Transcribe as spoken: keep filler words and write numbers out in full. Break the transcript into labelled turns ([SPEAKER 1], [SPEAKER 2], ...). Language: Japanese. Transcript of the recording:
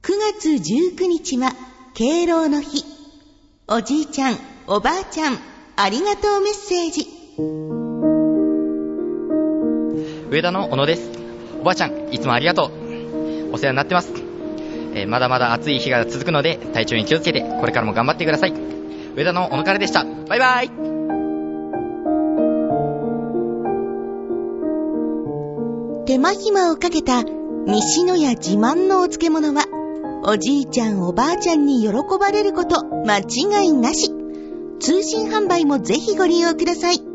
[SPEAKER 1] くがつじゅうくにちは敬老の日。おじいちゃん、おばあちゃん、ありがとうメッセージ。
[SPEAKER 2] 上田の小野です。おばあちゃん、いつもありがとう。お世話になってます。えー、まだまだ暑い日が続くので体調に気をつけてこれからも頑張ってください。上田の小野からでした。バイバイ。
[SPEAKER 1] 手間暇をかけた西野屋自慢のお漬物はおじいちゃんおばあちゃんに喜ばれること間違いなし。通信販売もぜひご利用ください。